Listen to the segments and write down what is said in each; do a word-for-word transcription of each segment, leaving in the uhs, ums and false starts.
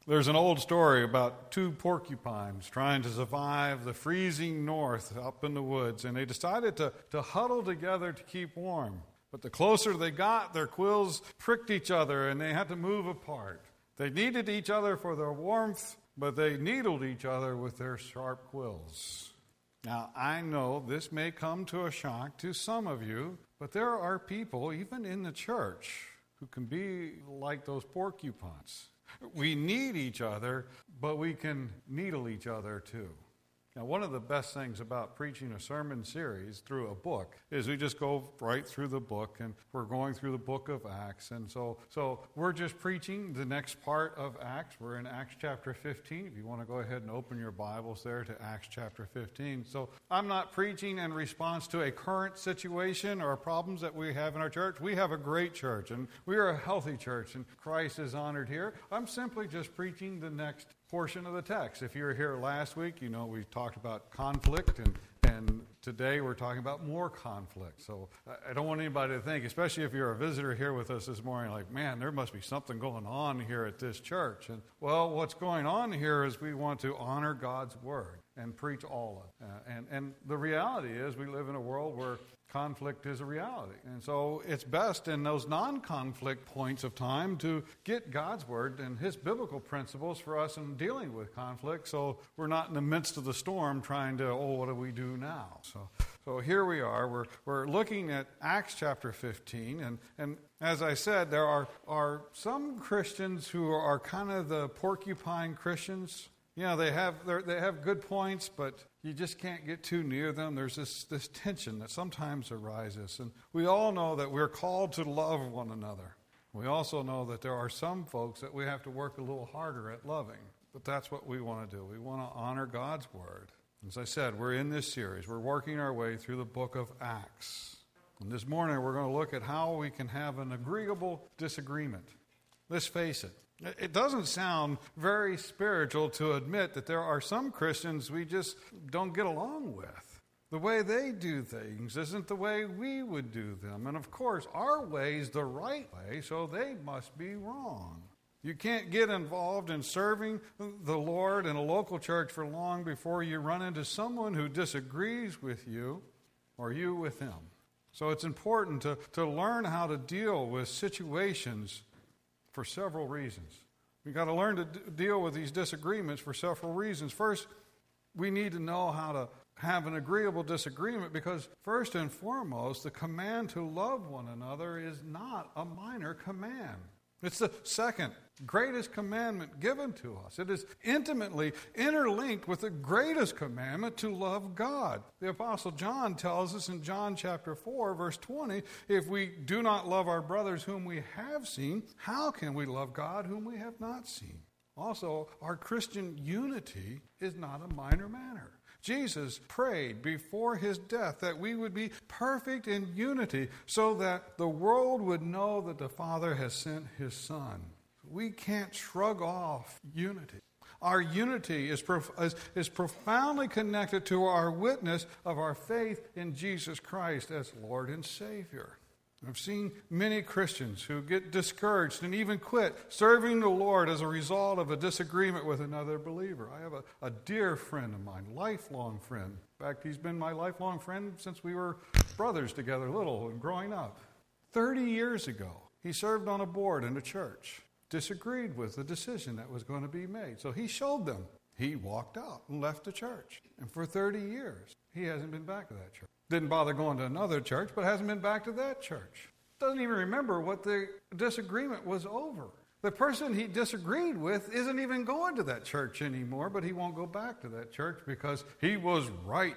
There's an old story about two porcupines trying to survive the freezing north up in the woods, and they decided to, to huddle together to keep warm. But the closer they got, their quills pricked each other, and they had to move apart. They needed each other for their warmth, but they needled each other with their sharp quills. Now, I know this may come to a shock to some of you, but there are people, even in the church, who can be like those porcupines. We need each other, but we can needle each other too. Now, one of the best things about preaching a sermon series through a book is we just go right through the book, and we're going through the book of Acts. And so so we're just preaching the next part of Acts. We're in Acts chapter fifteen. If you want to go ahead and open your Bibles there to Acts chapter fifteen. So I'm not preaching in response to a current situation or problems that we have in our church. We have a great church, and we are a healthy church, and Christ is honored here. I'm simply just preaching the next portion of the text. If you were here last week, you know we talked about conflict, and, and today we're talking about more conflict. So I don't want anybody to think, especially if you're a visitor here with us this morning, like, man, there must be something going on here at this church. And well, what's going on here is we want to honor God's word and preach all of it. Uh, and, and the reality is we live in a world where conflict is a reality. And so it's best in those non-conflict points of time to get God's word and his biblical principles for us in dealing with conflict, so we're not in the midst of the storm trying to, oh, what do we do now? So so here we are. We're we're looking at Acts chapter fifteen, and, and as I said, there are, are some Christians who are kind of the porcupine Christians. You know, they have they have good points, but you just can't get too near them. There's this, this tension that sometimes arises. And we all know that we're called to love one another. We also know that there are some folks that we have to work a little harder at loving. But that's what we want to do. We want to honor God's word. As I said, we're in this series. We're working our way through the book of Acts. And this morning we're going to look at how we can have an agreeable disagreement. Let's face it. It doesn't sound very spiritual to admit that there are some Christians we just don't get along with. The way they do things isn't the way we would do them. And of course, our way's the right way, so they must be wrong. You can't get involved in serving the Lord in a local church for long before you run into someone who disagrees with you or you with them. So it's important to, to learn how to deal with situations for several reasons. We've got to learn to d- deal with these disagreements for several reasons. First, we need to know how to have an agreeable disagreement because, first and foremost, the command to love one another is not a minor command. It's the second greatest commandment given to us. It is intimately interlinked with the greatest commandment to love God. The Apostle John tells us in John chapter four, verse twenty, if we do not love our brothers whom we have seen, how can we love God whom we have not seen? Also, our Christian unity is not a minor matter. Jesus prayed before his death that we would be perfect in unity so that the world would know that the Father has sent his Son. We can't shrug off unity. Our unity is, prof- is, is profoundly connected to our witness of our faith in Jesus Christ as Lord and Savior. I've seen many Christians who get discouraged and even quit serving the Lord as a result of a disagreement with another believer. I have a, a dear friend of mine, lifelong friend. In fact, he's been my lifelong friend since we were brothers together, little and growing up. Thirty years ago, he served on a board in a church, disagreed with the decision that was going to be made. So he showed them. He walked out and left the church. And for thirty years, he hasn't been back to that church. Didn't bother going to another church, but hasn't been back to that church. Doesn't even remember what the disagreement was over. The person he disagreed with isn't even going to that church anymore, but he won't go back to that church because he was right.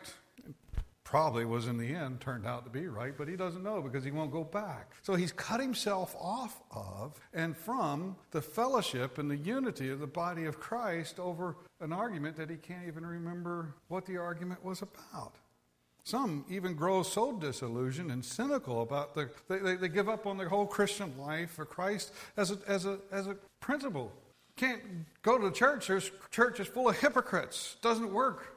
Probably was in the end, turned out to be right, but he doesn't know because he won't go back. So he's cut himself off of and from the fellowship and the unity of the body of Christ over an argument that he can't even remember what the argument was about. Some even grow so disillusioned and cynical about the, they, they, they give up on their whole Christian life for Christ as a, as a, as a principle. Can't go to church, there's church is full of hypocrites, doesn't work.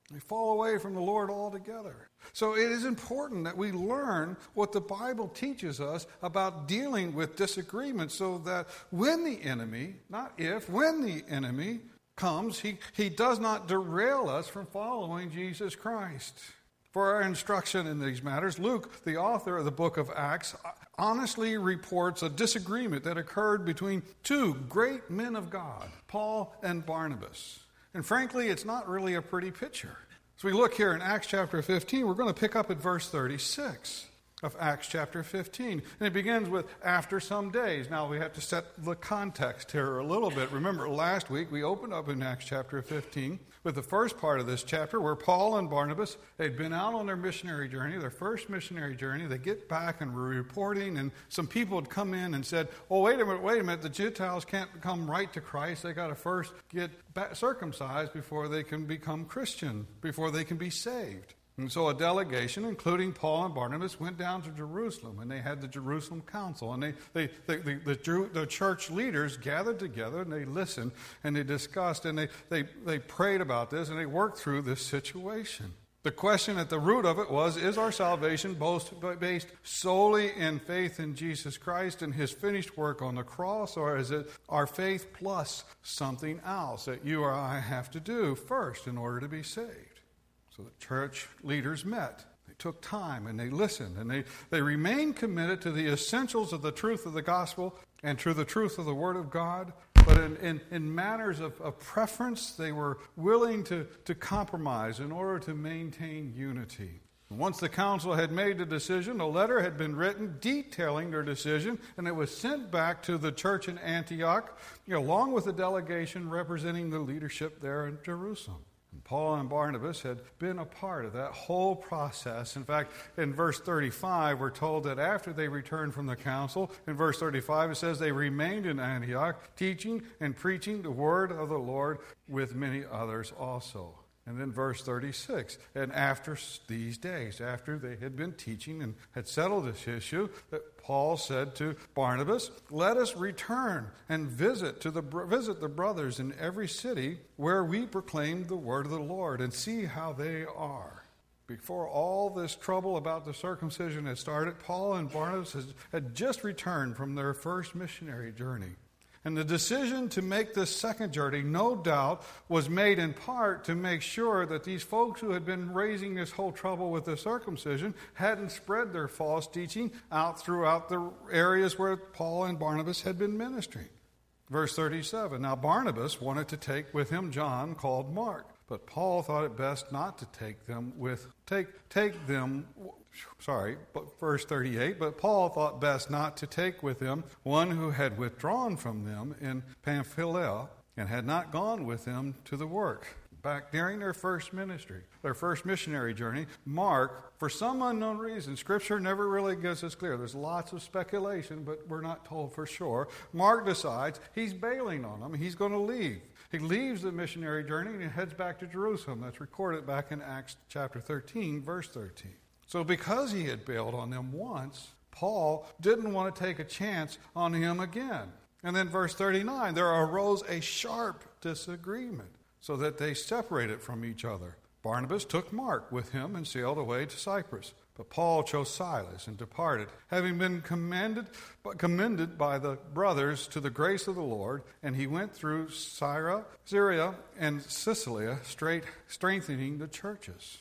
They fall away from the Lord altogether. So it is important that we learn what the Bible teaches us about dealing with disagreements so that when the enemy, not if, when the enemy comes, he, he does not derail us from following Jesus Christ. For our instruction in these matters, Luke, the author of the book of Acts, honestly reports a disagreement that occurred between two great men of God, Paul and Barnabas. And frankly, it's not really a pretty picture. As we look here in Acts chapter fifteen, we're going to pick up at verse thirty-six of Acts chapter fifteen. And it begins with, after some days. Now we have to set the context here a little bit. Remember, last week we opened up in Acts chapter fifteen with the first part of this chapter where Paul and Barnabas had been out on their missionary journey, their first missionary journey. They get back and were reporting, and some people had come in and said, oh, wait a minute, wait a minute, the Gentiles can't come right to Christ. They got to first get circumcised before they can become Christian, before they can be saved. And so a delegation, including Paul and Barnabas, went down to Jerusalem, and they had the Jerusalem Council. And they, they, they, the, the, the church leaders gathered together, and they listened, and they discussed, and they, they, they prayed about this, and they worked through this situation. The question at the root of it was, is our salvation both based solely in faith in Jesus Christ and his finished work on the cross, or is it our faith plus something else that you or I have to do first in order to be saved? So the church leaders met. They took time and they listened and they, they remained committed to the essentials of the truth of the gospel and to the truth of the Word of God. But in, in, in matters of, of preference, they were willing to, to compromise in order to maintain unity. And once the council had made the decision, a letter had been written detailing their decision, and it was sent back to the church in Antioch, you know, along with a delegation representing the leadership there in Jerusalem. Paul and Barnabas had been a part of that whole process. In fact, in verse thirty-five, we're told that after they returned from the council, in verse thirty-five, it says they remained in Antioch, teaching and preaching the word of the Lord with many others also. And then verse thirty-six, and after these days, after they had been teaching and had settled this issue, that Paul said to Barnabas, let us return and visit to the visit the brothers in every city where we proclaim the word of the Lord and see how they are. Before all this trouble about the circumcision had started, Paul and Barnabas had just returned from their first missionary journey. And the decision to make this second journey, no doubt, was made in part to make sure that these folks who had been raising this whole trouble with the circumcision hadn't spread their false teaching out throughout the areas where Paul and Barnabas had been ministering. Verse thirty-seven, now Barnabas wanted to take with him John, called Mark, but Paul thought it best not to take them with, take, take them... Sorry, but verse thirty-eight, but Paul thought best not to take with him one who had withdrawn from them in Pamphylia and had not gone with them to the work. Back during their first ministry, their first missionary journey, Mark, for some unknown reason, Scripture never really gives us clear. There's lots of speculation, but we're not told for sure. Mark decides he's bailing on them. He's going to leave. He leaves the missionary journey and he heads back to Jerusalem. That's recorded back in Acts chapter thirteen, verse thirteen. So because he had bailed on them once, Paul didn't want to take a chance on him again. And then verse thirty-nine, there arose a sharp disagreement so that they separated from each other. Barnabas took Mark with him and sailed away to Cyprus. But Paul chose Silas and departed, having been commended, commended by the brothers to the grace of the Lord, and he went through Syria, Syria and Cilicia, straight, strengthening the churches.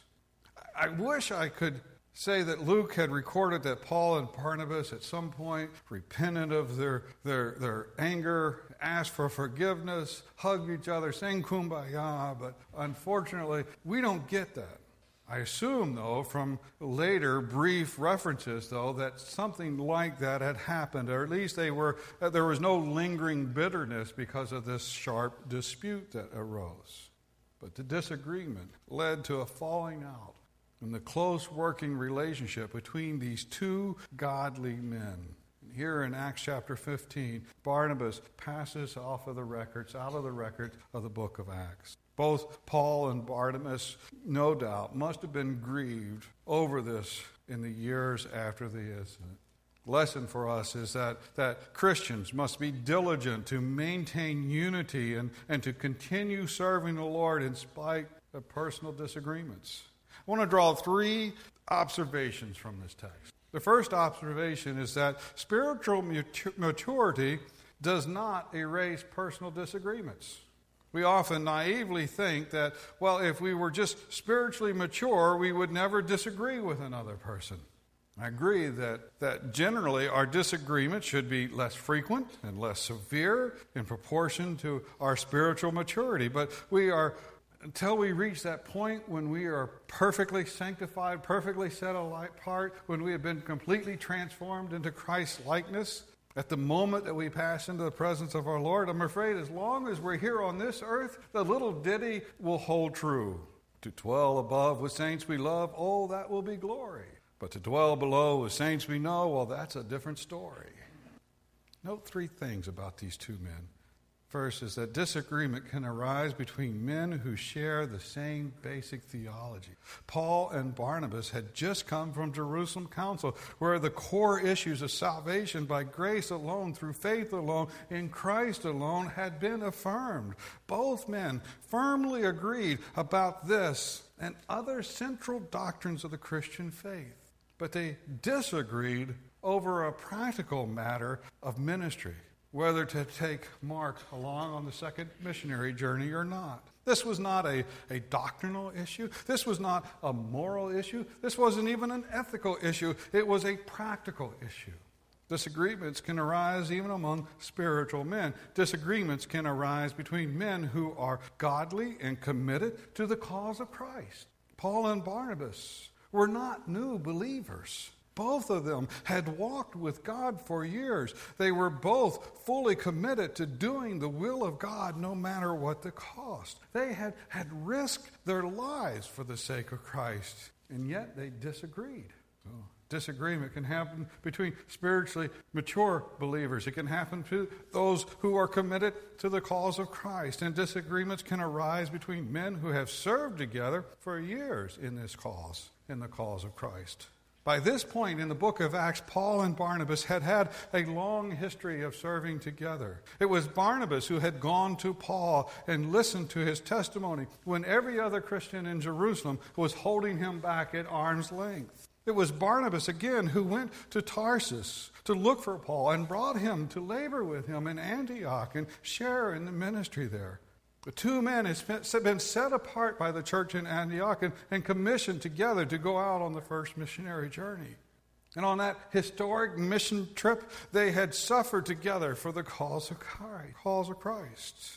I wish I could say that Luke had recorded that Paul and Barnabas at some point repented of their, their, their anger, asked for forgiveness, hugged each other, sang kumbaya, but unfortunately, we don't get that. I assume, though, from later brief references, though, that something like that had happened, or at least they were, there was no lingering bitterness because of this sharp dispute that arose. But the disagreement led to a falling out in the close working relationship between these two godly men. Here in Acts chapter fifteen, Barnabas passes off of the records, out of the records of the book of Acts. Both Paul and Barnabas, no doubt, must have been grieved over this in the years after the incident. lesson for us is that, that Christians must be diligent to maintain unity and, and to continue serving the Lord in spite of personal disagreements. I want to draw three observations from this text. The first observation is that spiritual maturity does not erase personal disagreements. We often naively think that, well, if we were just spiritually mature, we would never disagree with another person. I agree that, that generally our disagreements should be less frequent and less severe in proportion to our spiritual maturity. But we are, until we reach that point when we are perfectly sanctified, perfectly set apart, when we have been completely transformed into Christ's likeness, at the moment that we pass into the presence of our Lord, I'm afraid as long as we're here on this earth, the little ditty will hold true. To dwell above with saints we love, oh, that will be glory. But to dwell below with saints we know, well, that's a different story. Note three things about these two men. First is that disagreement can arise between men who share the same basic theology. Paul and Barnabas had just come from Jerusalem Council, where the core issues of salvation by grace alone, through faith alone, in Christ alone, had been affirmed. Both men firmly agreed about this and other central doctrines of the Christian faith. But they disagreed over a practical matter of ministry, whether to take Mark along on the second missionary journey or not. This was not a, a doctrinal issue. This was not a moral issue. This wasn't even an ethical issue. It was a practical issue. Disagreements can arise even among spiritual men. Disagreements can arise between men who are godly and committed to the cause of Christ. Paul and Barnabas were not new believers. Both of them had walked with God for years. They were both fully committed to doing the will of God no matter what the cost. They had, had risked their lives for the sake of Christ, and yet they disagreed. So, disagreement can happen between spiritually mature believers. It can happen to those who are committed to the cause of Christ. And disagreements can arise between men who have served together for years in this cause, in the cause of Christ. By this point in the book of Acts, Paul and Barnabas had had a long history of serving together. It was Barnabas who had gone to Paul and listened to his testimony when every other Christian in Jerusalem was holding him back at arm's length. It was Barnabas again who went to Tarsus to look for Paul and brought him to labor with him in Antioch and share in the ministry there. The two men had been set apart by the church in Antioch and, and commissioned together to go out on the first missionary journey. And on that historic mission trip, they had suffered together for the cause of Christ. Cause of Christ.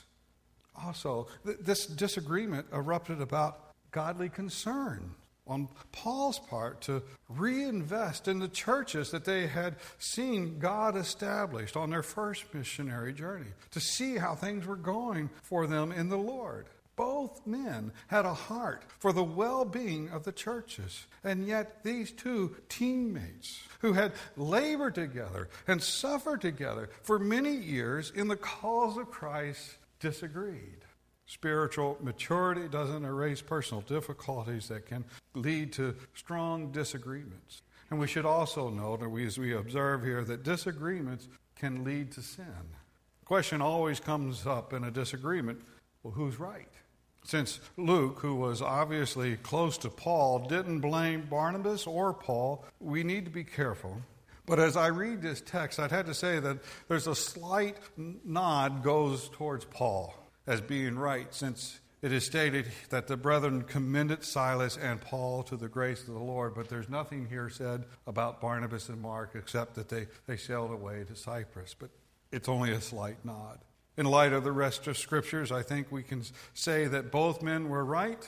Also, th- this disagreement erupted about godly concern on Paul's part to reinvest in the churches that they had seen God established on their first missionary journey, to see how things were going for them in the Lord. Both men had a heart for the well-being of the churches, and yet these two teammates who had labored together and suffered together for many years in the cause of Christ disagreed. Spiritual maturity doesn't erase personal difficulties that can lead to strong disagreements. And we should also note, or we, as we observe here, that disagreements can lead to sin. The question always comes up in a disagreement, well, who's right? Since Luke, who was obviously close to Paul, didn't blame Barnabas or Paul, we need to be careful. But as I read this text, I'd have to say that there's a slight nod goes towards Paul as being right, since it is stated that the brethren commended Silas and Paul to the grace of the Lord, but there's nothing here said about Barnabas and Mark except that they, they sailed away to Cyprus. But it's only a slight nod. In light of the rest of Scriptures, I think we can say that both men were right,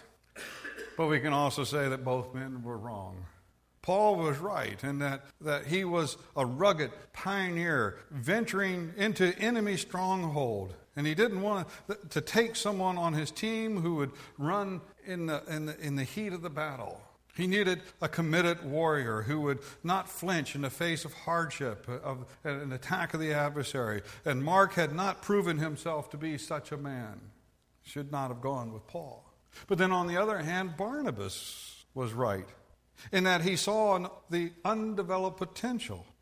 but we can also say that both men were wrong. Paul was right in that, that he was a rugged pioneer venturing into enemy stronghold. And he didn't want to, to take someone on his team who would run in the, in the, in the heat of the battle. He needed a committed warrior who would not flinch in the face of hardship, of an attack of the adversary. And Mark had not proven himself to be such a man. Should not have gone with Paul. But then on the other hand, Barnabas was right in that he saw the undeveloped potential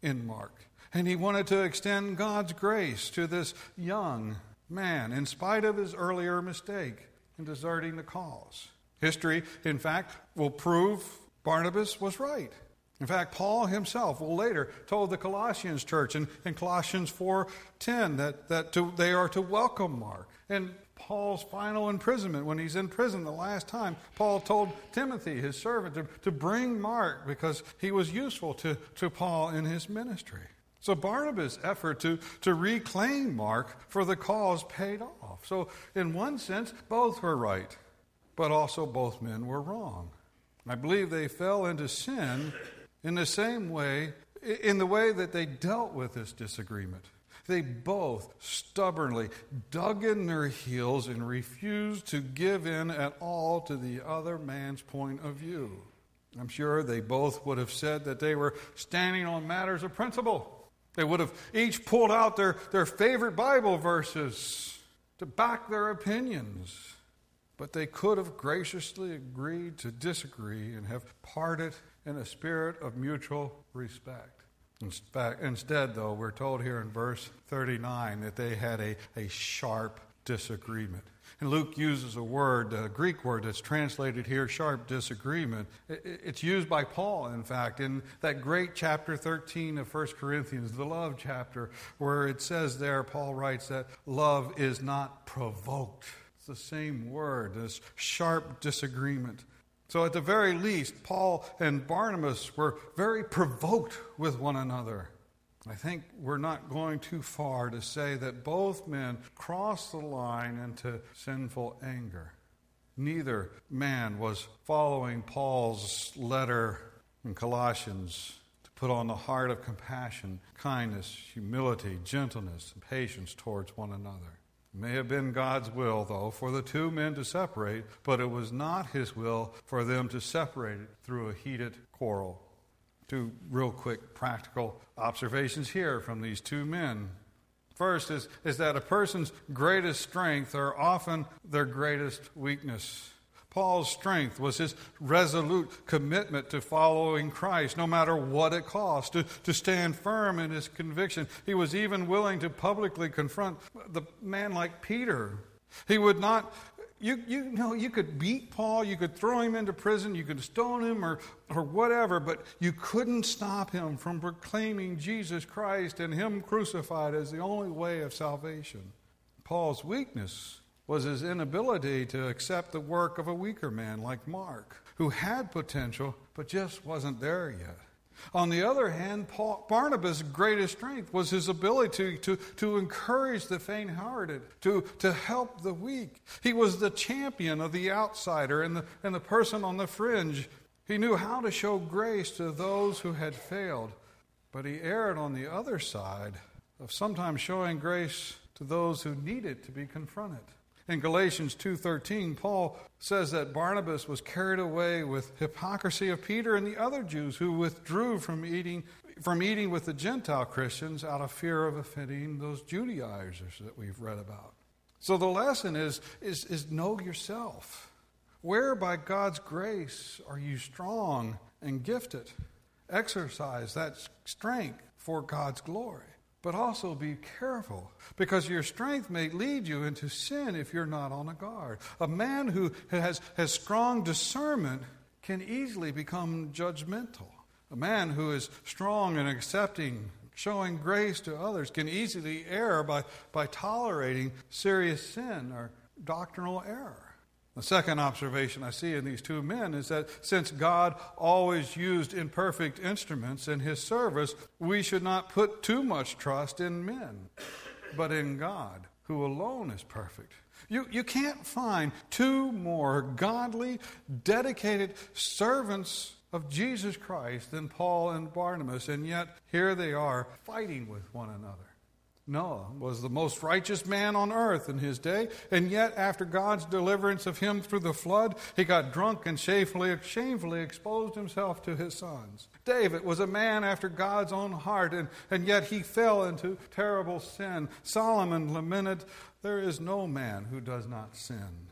in Mark. And he wanted to extend God's grace to this young man in spite of his earlier mistake in deserting the cause. History, in fact, will prove Barnabas was right. In fact, Paul himself will later told the Colossians church in, in Colossians four ten that, that to, they are to welcome Mark. And Paul's final imprisonment, when he's in prison the last time, Paul told Timothy, his servant, to, to bring Mark because he was useful to, to Paul in his ministry. So Barnabas' effort to, to reclaim Mark for the cause paid off. So in one sense, both were right, but also both men were wrong. I believe they fell into sin in the same way, in the way that they dealt with this disagreement. They both stubbornly dug in their heels and refused to give in at all to the other man's point of view. I'm sure they both would have said that they were standing on matters of principle. They would have each pulled out their, their favorite Bible verses to back their opinions. But they could have graciously agreed to disagree and have parted in a spirit of mutual respect. In fact, instead, though, we're told here in verse thirty-nine that they had a, a sharp disagreement. And Luke uses a word, a Greek word that's translated here, sharp disagreement. It's used by Paul, in fact, in that great chapter thirteen of First Corinthians, the love chapter, where it says there, Paul writes that love is not provoked. It's the same word, this sharp disagreement. So at the very least, Paul and Barnabas were very provoked with one another. I think we're not going too far to say that both men crossed the line into sinful anger. Neither man was following Paul's letter in Colossians to put on the heart of compassion, kindness, humility, gentleness, and patience towards one another. It may have been God's will, though, for the two men to separate, but it was not his will for them to separate it through a heated quarrel. Two real quick practical observations here from these two men. First is, is that a person's greatest strength are often their greatest weakness. Paul's strength was his resolute commitment to following Christ, no matter what it cost, to, to stand firm in his conviction. He was even willing to publicly confront the man like Peter. He would not, you, you know, you could beat Paul, you could throw him into prison, you could stone him or, or whatever, but you couldn't stop him from proclaiming Jesus Christ and him crucified as the only way of salvation. Paul's weakness was his inability to accept the work of a weaker man like Mark, who had potential but just wasn't there yet. On the other hand, Paul, Barnabas' greatest strength was his ability to, to encourage the faint-hearted, to, to help the weak. He was the champion of the outsider and the, and the person on the fringe. He knew how to show grace to those who had failed, but he erred on the other side of sometimes showing grace to those who needed to be confronted. In Galatians two thirteen, Paul says that Barnabas was carried away with hypocrisy of Peter and the other Jews who withdrew from eating from eating with the Gentile Christians out of fear of offending those Judaizers that we've read about. So the lesson is, is, is know yourself. Where by God's grace are you strong and gifted? Exercise that strength for God's glory. But also be careful, because your strength may lead you into sin if you're not on a guard. A man who has, has strong discernment can easily become judgmental. A man who is strong and accepting, showing grace to others, can easily err by, by tolerating serious sin or doctrinal error. The second observation I see in these two men is that since God always used imperfect instruments in his service, we should not put too much trust in men, but in God, who alone is perfect. You, you can't find two more godly, dedicated servants of Jesus Christ than Paul and Barnabas, and yet here they are fighting with one another. Noah was the most righteous man on earth in his day, and yet after God's deliverance of him through the flood, he got drunk and shamefully, shamefully exposed himself to his sons. David was a man after God's own heart, and, and yet he fell into terrible sin. Solomon lamented, "There is no man who does not sin."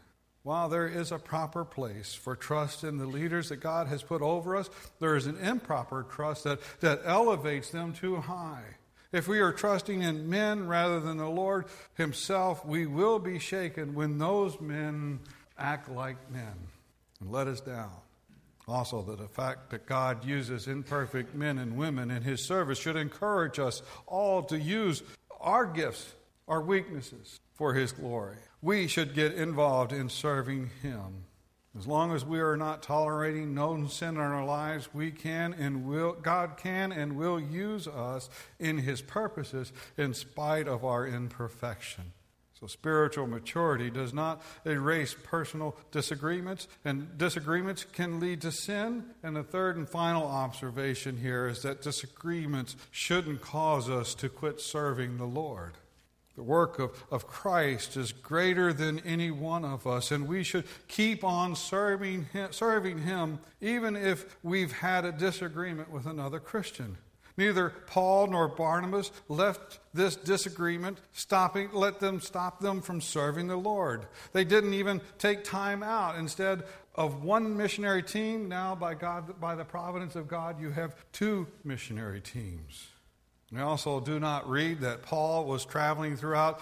While there is a proper place for trust in the leaders that God has put over us, there is an improper trust that, that elevates them too high. If we are trusting in men rather than the Lord himself, we will be shaken when those men act like men and let us down. Also, that the fact that God uses imperfect men and women in his service should encourage us all to use our gifts, our weaknesses, for his glory. We should get involved in serving him. As long as we are not tolerating known sin in our lives, we can and will, God can and will use us in his purposes in spite of our imperfection. So spiritual maturity does not erase personal disagreements, and disagreements can lead to sin. And the third and final observation here is that disagreements shouldn't cause us to quit serving the Lord. The work of, of Christ is greater than any one of us, and we should keep on serving him, serving him even if we've had a disagreement with another Christian. Neither Paul nor Barnabas left this disagreement stopping, let them stop them from serving the Lord. They didn't even take time out. Instead of one missionary team, now by God, by the providence of God, you have two missionary teams. We also do not read that Paul was traveling throughout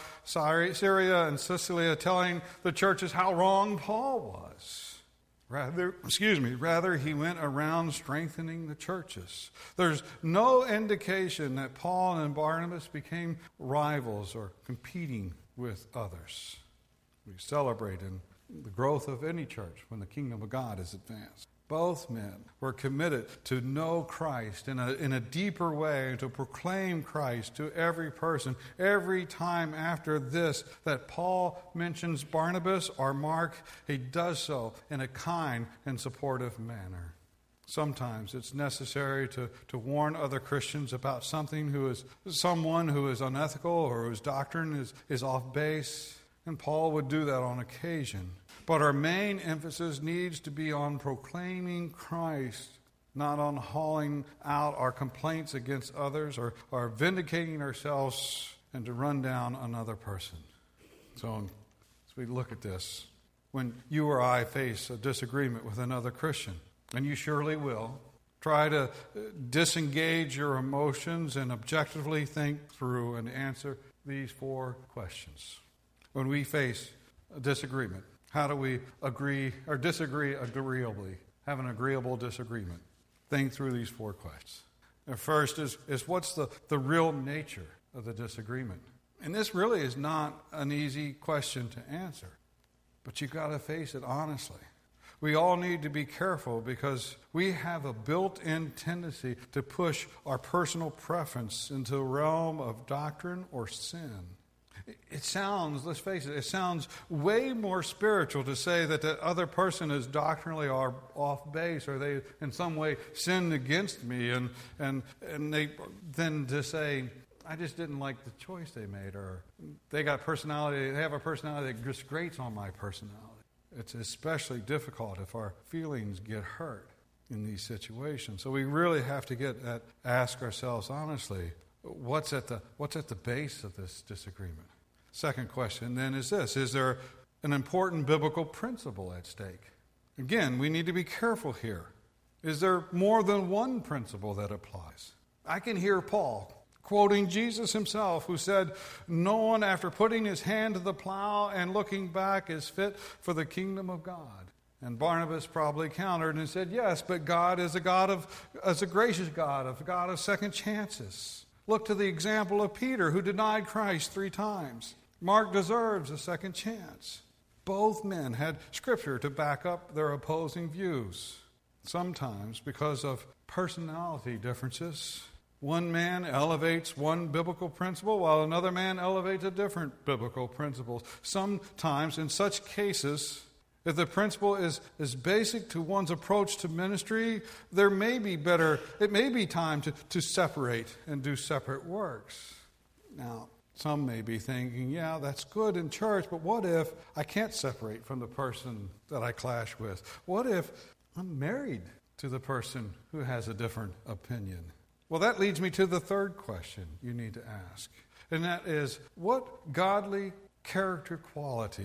Syria and Sicily telling the churches how wrong Paul was. Rather, excuse me, rather he went around strengthening the churches. There's no indication that Paul and Barnabas became rivals or competing with others. We celebrate in the growth of any church when the kingdom of God is advanced. Both men were committed to know Christ in a, in a deeper way and to proclaim Christ to every person. Every time after this that Paul mentions Barnabas or Mark, he does so in a kind and supportive manner. Sometimes it's necessary to, to warn other Christians about something who is someone who is unethical or whose doctrine is, is off base, and Paul would do that on occasion. But our main emphasis needs to be on proclaiming Christ, not on hauling out our complaints against others or, or vindicating ourselves and to run down another person. So as we look at this, when you or I face a disagreement with another Christian, and you surely will, try to disengage your emotions and objectively think through and answer these four questions. When we face a disagreement, how do we agree or disagree agreeably, have an agreeable disagreement? Think through these four questions. The first is, is what's the, the real nature of the disagreement? And this really is not an easy question to answer, but you've got to face it honestly. We all need to be careful because we have a built-in tendency to push our personal preference into the realm of doctrine or sin. It sounds, let's face it, it sounds way more spiritual to say that the other person is doctrinally or off base or they in some way sinned against me and, and, and they than to say, I just didn't like the choice they made, or they got personality, they have a personality that just grates on my personality. It's especially difficult if our feelings get hurt in these situations. So we really have to get at, ask ourselves honestly, what's at the what's at the base of this disagreement? Second question then is this: is there an important biblical principle at stake? Again, we need to be careful here. Is there more than one principle that applies? I can hear Paul quoting Jesus himself, who said, "No one after putting his hand to the plow and looking back is fit for the kingdom of God." And Barnabas probably countered and said, "Yes, but God is a God of, as a gracious God, a God of second chances. Look to the example of Peter, who denied Christ three times. Mark deserves a second chance." Both men had Scripture to back up their opposing views. Sometimes, because of personality differences, one man elevates one biblical principle while another man elevates a different biblical principle. Sometimes, in such cases, if the principle is, is basic to one's approach to ministry, there may be better, it may be time to, to separate and do separate works. Now, some may be thinking, yeah, that's good in church, but what if I can't separate from the person that I clash with? What if I'm married to the person who has a different opinion? Well, that leads me to the third question you need to ask, and that is, what godly character quality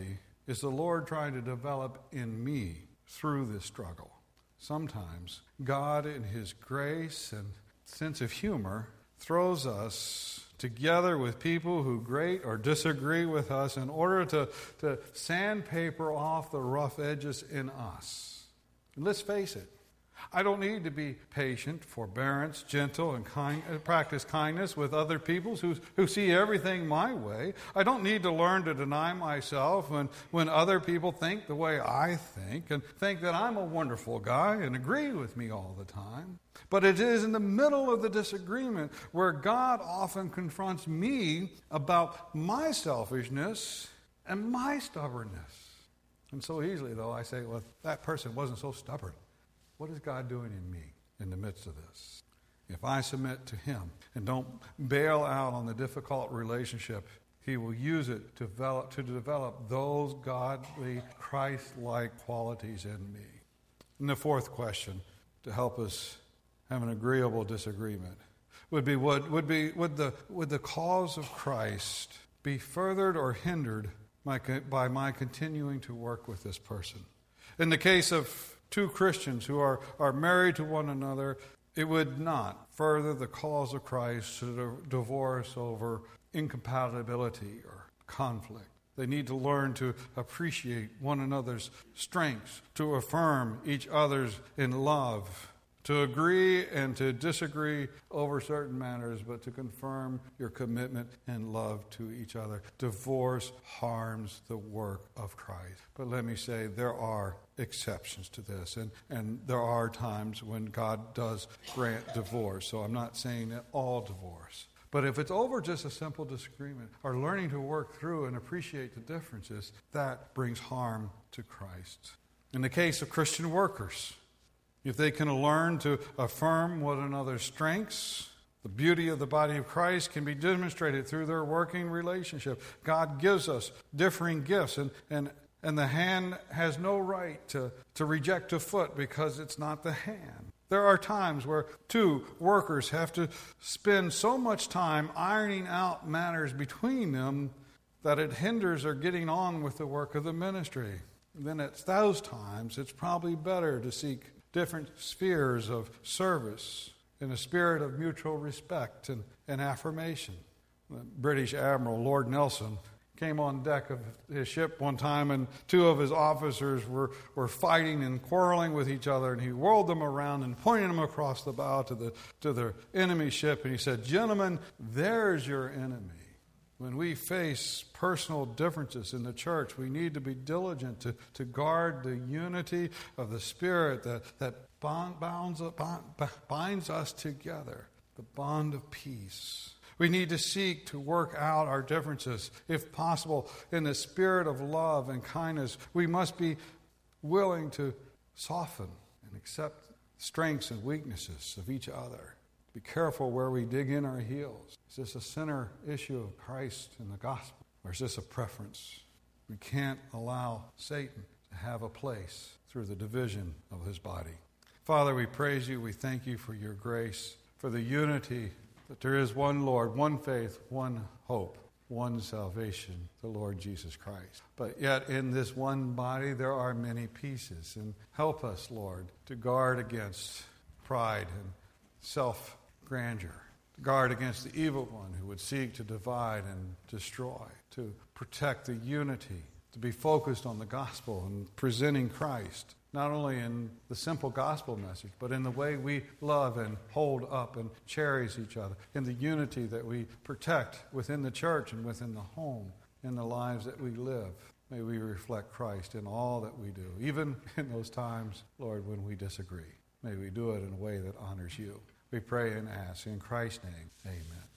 is the Lord trying to develop in me through this struggle? Sometimes God, in his grace and sense of humor, throws us together with people who grate or disagree with us in order to, to sandpaper off the rough edges in us. And let's face it, I don't need to be patient, forbearance, gentle, and kind, practice kindness with other people who, who see everything my way. I don't need to learn to deny myself when, when other people think the way I think and think that I'm a wonderful guy and agree with me all the time. But it is in the middle of the disagreement where God often confronts me about my selfishness and my stubbornness. And so easily, though, I say, well, that person wasn't so stubborn. What is God doing in me in the midst of this? If I submit to him and don't bail out on the difficult relationship, he will use it to develop, to develop those godly, Christ-like qualities in me. And the fourth question, to help us have an agreeable disagreement, would be, would, would, be would, the, would the cause of Christ be furthered or hindered by, by my continuing to work with this person? In the case of two Christians who are, are married to one another, it would not further the cause of Christ to divorce over incompatibility or conflict. They need to learn to appreciate one another's strengths, to affirm each other's in love, to agree and to disagree over certain matters, but to confirm your commitment and love to each other. Divorce harms the work of Christ. But let me say, there are exceptions to this, and, and there are times when God does grant divorce. So I'm not saying that all divorce. But if it's over just a simple disagreement, or learning to work through and appreciate the differences, that brings harm to Christ. In the case of Christian workers, if they can learn to affirm one another's strengths, the beauty of the body of Christ can be demonstrated through their working relationship. God gives us differing gifts, and, and, and the hand has no right to, to reject a foot because it's not the hand. There are times where two workers have to spend so much time ironing out matters between them that it hinders their getting on with the work of the ministry. And then at those times, it's probably better to seek different spheres of service in a spirit of mutual respect and, and affirmation. The British Admiral Lord Nelson came on deck of his ship one time, and two of his officers were, were fighting and quarreling with each other, and he whirled them around and pointed them across the bow to the, to the enemy ship, and he said, "Gentlemen, there's your enemy." When we face personal differences in the church, we need to be diligent to, to guard the unity of the Spirit that, that bond, bounds, bond, binds us together, the bond of peace. We need to seek to work out our differences, if possible, in the spirit of love and kindness. We must be willing to soften and accept strengths and weaknesses of each other. Be careful where we dig in our heels. Is this a center issue of Christ and the gospel, or is this a preference? We can't allow Satan to have a place through the division of his body. Father, we praise you. We thank you for your grace, for the unity that there is one Lord, one faith, one hope, one salvation, the Lord Jesus Christ. But yet in this one body there are many pieces. And help us, Lord, to guard against pride and self-grandeur, to guard against the evil one who would seek to divide and destroy, to protect the unity, to be focused on the gospel and presenting Christ, not only in the simple gospel message, but in the way we love and hold up and cherish each other, in the unity that we protect within the church and within the home, in the lives that we live. May we reflect Christ in all that we do, even in those times, Lord, when we disagree. May we do it in a way that honors you. We pray and ask in Christ's name, amen.